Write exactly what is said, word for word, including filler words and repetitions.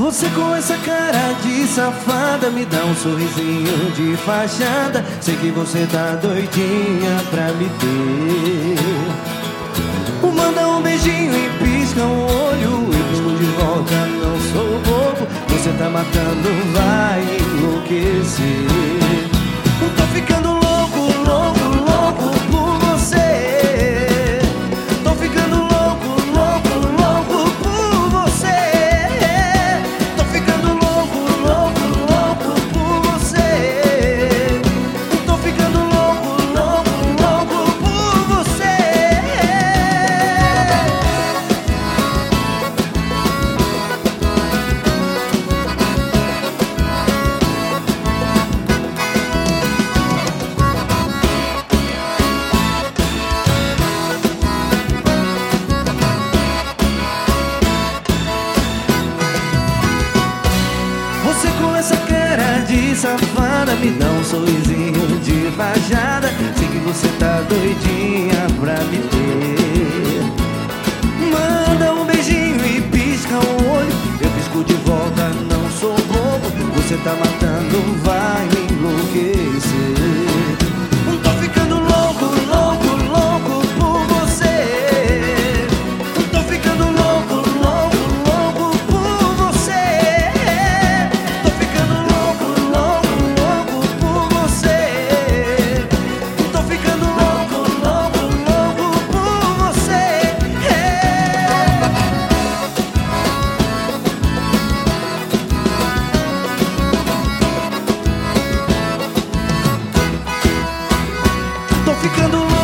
Você com essa cara de safada me dá um sorrisinho de fachada. Sei que você tá doidinha pra me ter. Manda um beijinho e pisca um olho, eu pisco de volta, não sou bobo. Você tá matando, vai enlouquecer. Tô ficando louco, louco, louco por você. Tô ficando louco, louco, louco por você. Tô ficando louco, louco, louco por você. Tô ficando louco, louco, louco por você. Você com essa cara de safada me dá um sorrisinho de fachada. Sei que você tá doidinha pra me ter. Manda um beijinho e pisca um olho, eu pisco de volta, não sou bobo. Você tá matando, vai me enlouquecer. Tô ficando louco, louco, louco por você. Tô ficando louco, louco, louco por você. Tô ficando louco, louco, louco por você. Tô ficando louco, louco, louco por você. Tô ficando louco.